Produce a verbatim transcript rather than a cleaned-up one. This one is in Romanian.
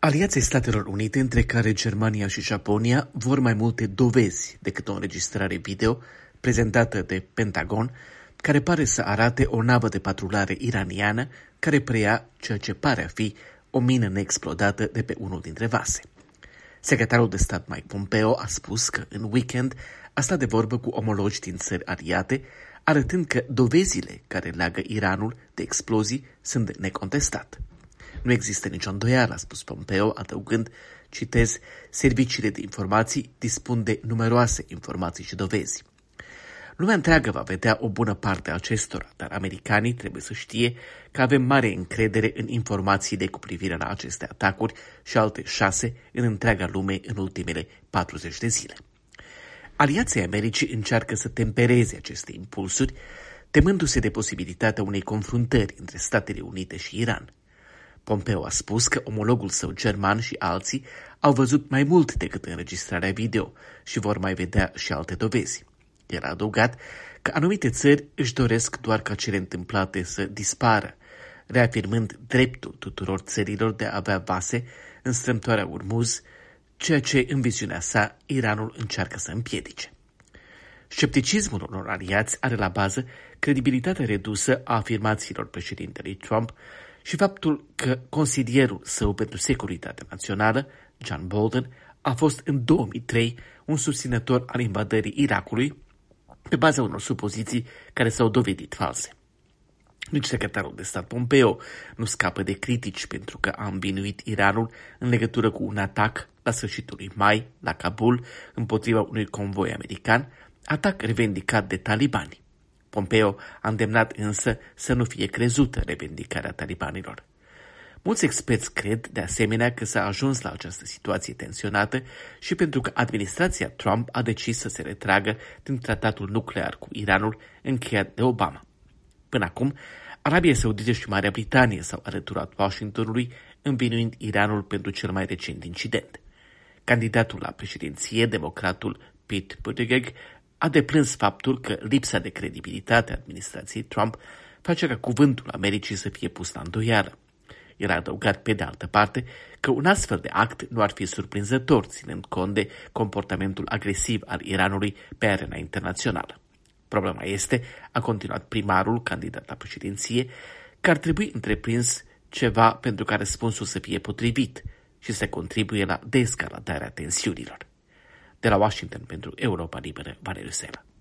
Aliații Statelor Unite, între care Germania și Japonia, vor mai multe dovezi decât o înregistrare video prezentată de Pentagon, care pare să arate o navă de patrulare iraniană care preia ceea ce pare a fi o mină neexplodată de pe unul dintre vase. Secretarul de stat Mike Pompeo a spus că în weekend a stat de vorbă cu omologi din țări aliate, arătând că dovezile care leagă Iranul de explozii sunt de necontestat. Nu există nicio îndoială, a spus Pompeo, adăugând, citez, serviciile de informații dispun de numeroase informații și dovezi. Lumea întreagă va vedea o bună parte a acestora, dar americanii trebuie să știe că avem mare încredere în informațiile cu privire la aceste atacuri și alte șase în întreaga lume în ultimele patruzeci de zile. Aliații Americii încearcă să tempereze aceste impulsuri, temându-se de posibilitatea unei confruntări între Statele Unite și Iran. Pompeo a spus că omologul său german și alții au văzut mai mult decât înregistrarea video și vor mai vedea și alte dovezi. El a adăugat că anumite țări își doresc doar ca cele întâmplate să dispară, reafirmând dreptul tuturor țărilor de a avea vase în strâmtoarea Urmuz, ceea ce, în viziunea sa, Iranul încearcă să împiedice. Scepticismul unor aliați are la bază credibilitatea redusă a afirmațiilor președintelui Trump și faptul că consilierul său pentru securitatea națională, John Bolton, a fost în două mii trei un susținător al invadării Irakului pe baza unor supoziții care s-au dovedit false. Nici secretarul de stat Pompeo nu scapă de critici pentru că a învinuit Iranul în legătură cu un atac la sfârșitul lui mai la Kabul împotriva unui convoi american, atac revendicat de talibani. Pompeo a îndemnat însă să nu fie crezută revendicarea talibanilor. Mulți experți cred, de asemenea, că s-a ajuns la această situație tensionată și pentru că administrația Trump a decis să se retragă din tratatul nuclear cu Iranul încheiat de Obama. Până acum, Arabia Saudită și Marea Britanie s-au alăturat Washingtonului, învinuind Iranul pentru cel mai recent incident. Candidatul la președinție, democratul Pete Buttigieg, a deplâns faptul că lipsa de credibilitate a administrației Trump face ca cuvântul Americii să fie pus la îndoială. El a adăugat pe de altă parte că un astfel de act nu ar fi surprinzător, ținând cont de comportamentul agresiv al Iranului pe arena internațională. Problema este, a continuat primarul candidat la președinție, că ar trebui întreprins ceva pentru ca răspunsul să fie potrivit și să contribuie la descaladarea tensiunilor. De la Washington pentru Europa Liberă, Valeriu Sela.